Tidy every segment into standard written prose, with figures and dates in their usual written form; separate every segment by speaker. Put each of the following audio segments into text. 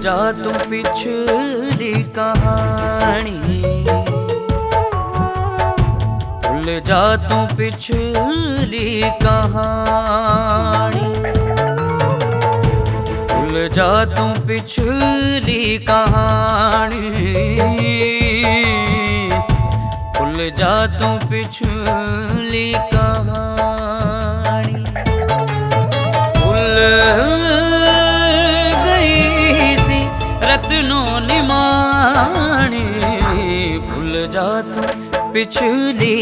Speaker 1: जा तू पिछली कहानी, भूल जा तू पिछली कहानी, भूल जा तू पिछली कहानी, भूल जा तू पिछली कहानी। भूल गई सी रत्नों निमानी, भूल जा तू पिछली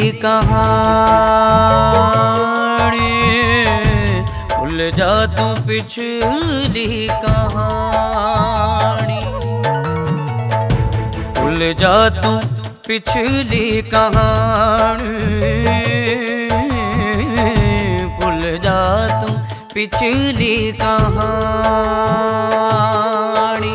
Speaker 1: कहानी, भूल जा तू पिछली कहानी, भूल जा तू पिछली कहानी, भूल जा तू पिछली कहानी।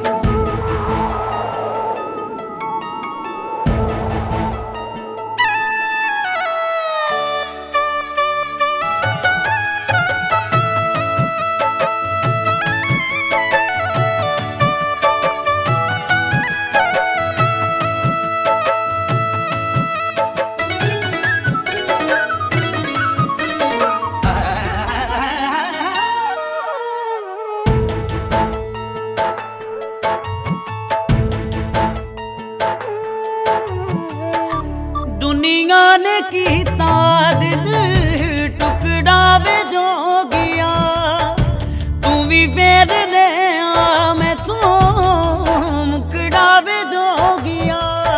Speaker 1: दुनिया ने कीता दिल टुकड़ा वे जोगिया, तू भी फेर ले आ मैं तो मुकड़ा वे जोगिया।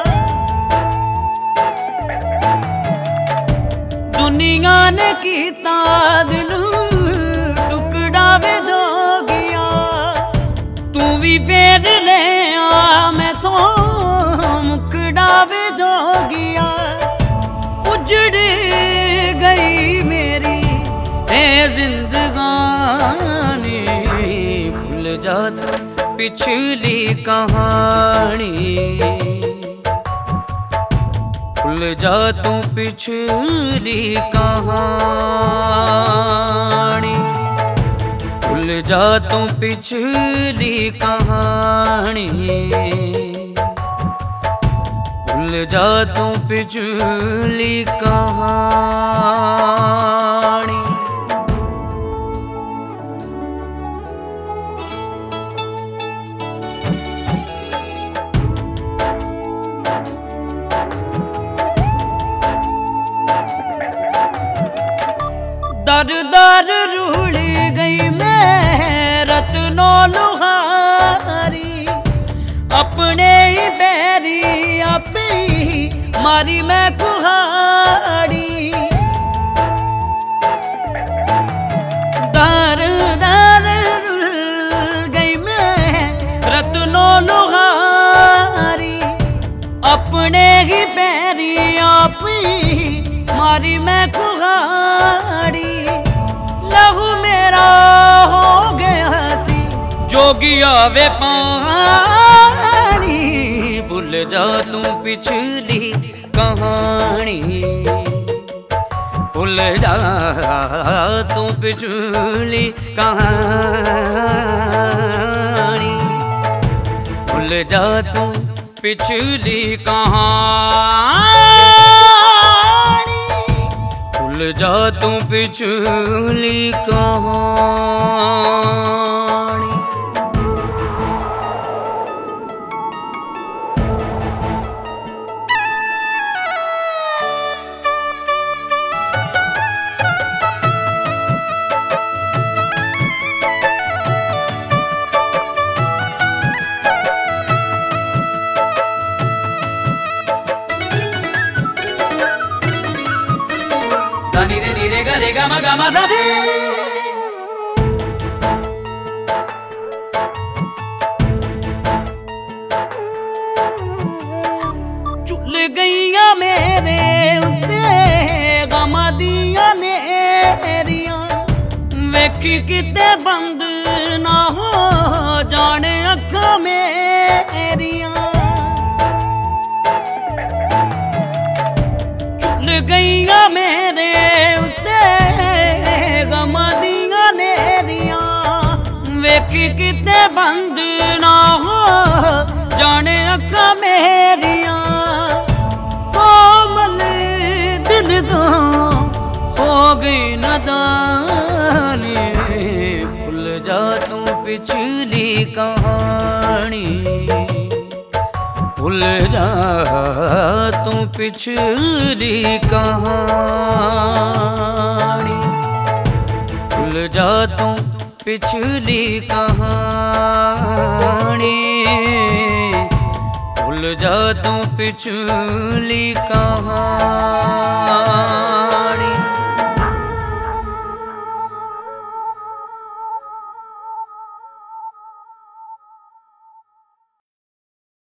Speaker 1: दुनिया ने कीता दिल टुकड़ा वे जोगिया, तू भी फेर ले आ मैं तो मुकड़ा वे जोगिया। उजड़ गई मेरी है जिंदगानी, भूल जा तू पिछली कहानी, भूल जा तू पिछली कहानी, भूल जा तू पिछली कहानी, भूल जा तू पिछली कहानी। दर दर रूल गई मैं रत्नों लुहारी, अपने ही बैरी आपे मारी मैं कुहाड़ी। दर दर रुल गई मैं रत्नों लुहारी, अपने ही बैरी आपे मारी मैं कुहाड़ी। लहू मेरा हो गया सी जोगिया वे पानी, भूल जा तू पिछली कहानी, भूल जा तू पिछली कहानी, भूल जा तू पिछली कहानी, भूल जा तू पिछली कहानी। नी रे नी रे गा रे गा मा धा रे। चुल गईया मेरे उत्ते गमा दिया नेरिया, वेखी किते बंद ना हो जाने अखा मेरिया। चुल गईया मेरे उत्ते गमा दिया नेरिया, वेखी किते बंद ना गई नादानी, भूल जा तू पिछली कहानी, भूल जा तू पिछली कहानी, भूल जा तू पिछली कहानी, भूल जा तू पिछली कहानी।